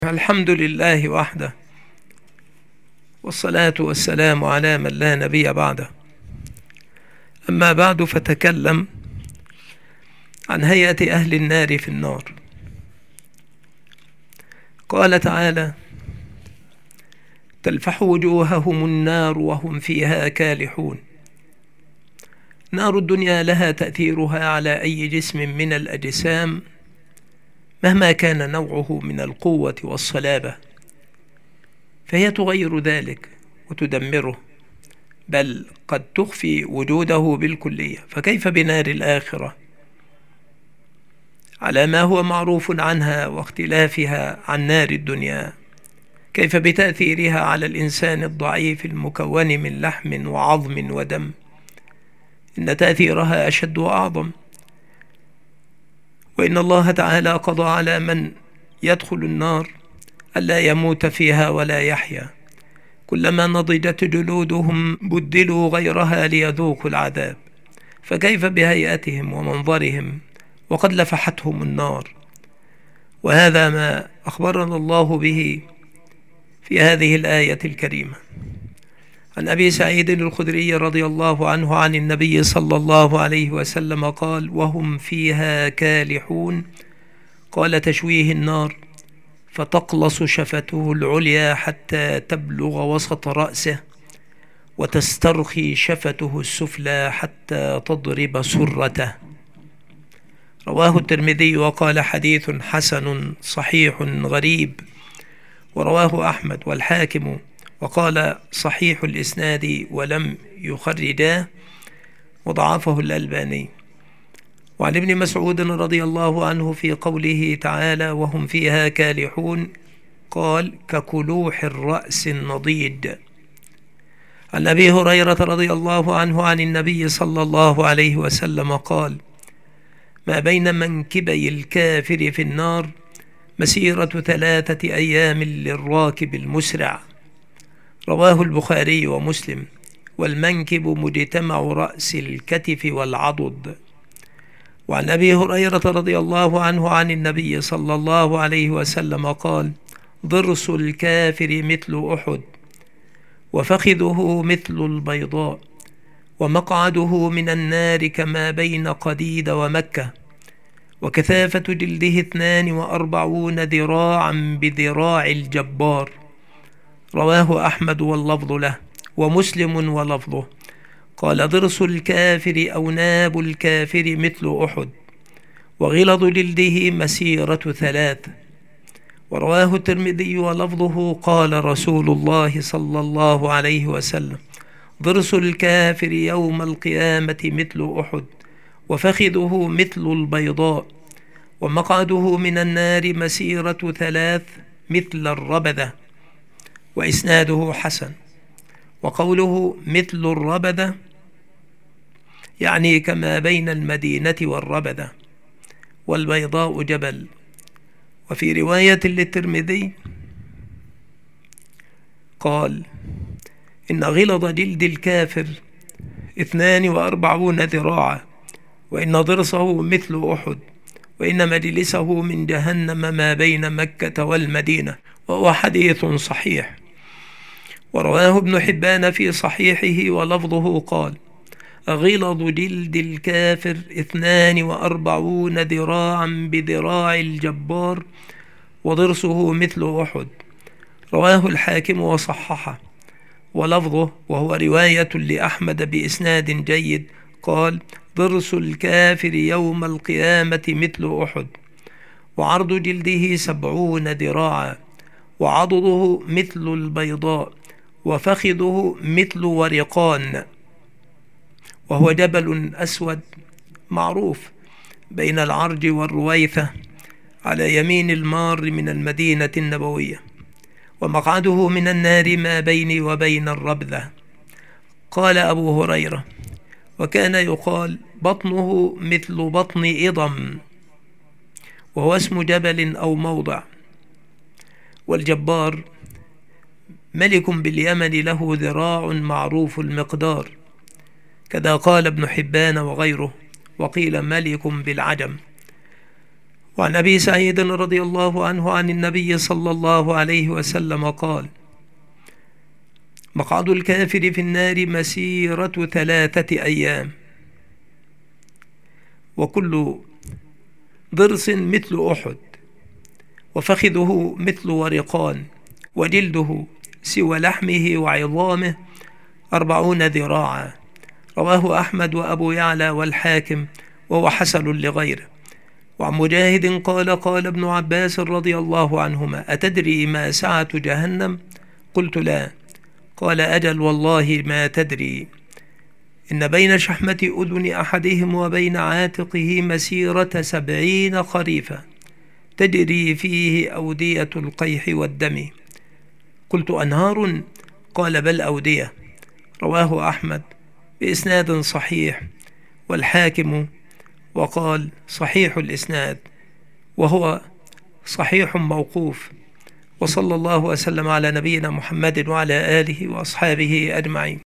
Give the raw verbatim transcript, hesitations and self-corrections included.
الحمد لله وحده، والصلاة والسلام على من لا نبي بعده. أما بعد، فتكلم عن هيئة أهل النار في النار. قال تعالى: تلفح وجوههم النار وهم فيها كالحون. نار الدنيا لها تأثيرها على أي جسم من الأجسام مهما كان نوعه من القوة والصلابة، فهي تغير ذلك وتدمره، بل قد تخفي وجوده بالكلية. فكيف بنار الآخرة على ما هو معروف عنها واختلافها عن نار الدنيا؟ كيف بتأثيرها على الإنسان الضعيف المكون من لحم وعظم ودم؟ إن تأثيرها أشد وأعظم، وإن الله تعالى قضى على من يدخل النار ألا يموت فيها ولا يحيا. كلما نضجت جلودهم بدلوا غيرها ليذوقوا العذاب. فكيف بهيئتهم ومنظرهم وقد لفحتهم النار؟ وهذا ما أخبرنا الله به في هذه الآية الكريمة. عن أبي سعيد الخدري رضي الله عنه عن النبي صلى الله عليه وسلم قال: وهم فيها كالحون. قال: تشويه النار فتقلص شفته العليا حتى تبلغ وسط رأسه، وتسترخي شفته السفلى حتى تضرب سرته. رواه الترمذي وقال: حديث حسن صحيح غريب. ورواه أحمد والحاكم وقال: صحيح الإسناد ولم يخرجاه، وضعفه الألباني. وعن ابن مسعود رضي الله عنه في قوله تعالى: وهم فيها كالحون، قال: ككلوح الرأس النضيد. عن أبي هريرة رضي الله عنه عن النبي صلى الله عليه وسلم قال: ما بين منكبي الكافر في النار مسيرة ثلاثة أيام للراكب المسرع. رواه البخاري ومسلم. والمنكب مجتمع رأس الكتف والعضد. وعن أبي هريرة رضي الله عنه عن النبي صلى الله عليه وسلم قال: ضرس الكافر مثل أحد، وفخذه مثل البيضاء، ومقعده من النار كما بين قديد ومكة، وكثافة جلده اثنان وأربعون ذراعا بذراع الجبار. رواه أحمد واللفظ له، ومسلم ولفظه. قال: ضرس الكافر أو ناب الكافر مثل أحد، وغلظ جلده مسيرة ثلاث. ورواه الترمذي ولفظه. قال رسول الله صلى الله عليه وسلم: ضرس الكافر يوم القيامة مثل أحد، وفخذه مثل البيضاء، ومقعده من النار مسيرة ثلاث مثل الربذة. وإسناده حسن. وقوله مثل الربذة يعني كما بين المدينة والربذة، والبيضاء جبل. وفي رواية للترمذي قال: إن غلظ جلد الكافر اثنان وأربعون ذراعا، وإن ضرسه مثل أحد، وإن مجلسه من جهنم ما بين مكة والمدينة. وهو حديث صحيح. ورواه ابن حبان في صحيحه ولفظه قال: غلظ جلد الكافر اثنان وأربعون ذراعا بذراع الجبار، وضرسه مثل أحد. رواه الحاكم وصححه. ولفظه وهو رواية لأحمد بإسناد جيد قال: ضرس الكافر يوم القيامة مثل أحد، وعرض جلده سبعون ذراعا، وعضده مثل البيضاء، وفخذه مثل ورقان. وهو جبل أسود معروف بين العرج والرويثة على يمين المار من المدينة النبوية. ومقعده من النار ما بيني وبين الربذة. قال أبو هريرة: وكان يقال بطنه مثل بطن إضم، وهو اسم جبل أو موضع. والجبار ملك باليمن له ذراع معروف المقدار، كذا قال ابن حبان وغيره. وقيل ملك بالعجم. وعن أبي سعيد رضي الله عنه عن النبي صلى الله عليه وسلم قال: مقعد الكافر في النار مسيرة ثلاثة أيام، وكل ضرس مثل أحد، وفخذه مثل ورقان، وجلده سوى لحمه وعظامه أربعون ذراعا. رواه أحمد وأبو يعلى والحاكم، وهو حسن لغيره. وعن مجاهد قال: قال ابن عباس رضي الله عنهما: أتدري ما سعة جهنم؟ قلت: لا. قال: أجل والله ما تدري، إن بين شحمة أذن أحدهم وبين عاتقه مسيرة سبعين خريفا، تجري فيه أودية القيح والدم. قلت: أنهار؟ قال: بل أودية. رواه أحمد بإسناد صحيح، والحاكم وقال صحيح الإسناد، وهو صحيح موقوف. وصلى الله وسلم على نبينا محمد وعلى آله وأصحابه أجمعين.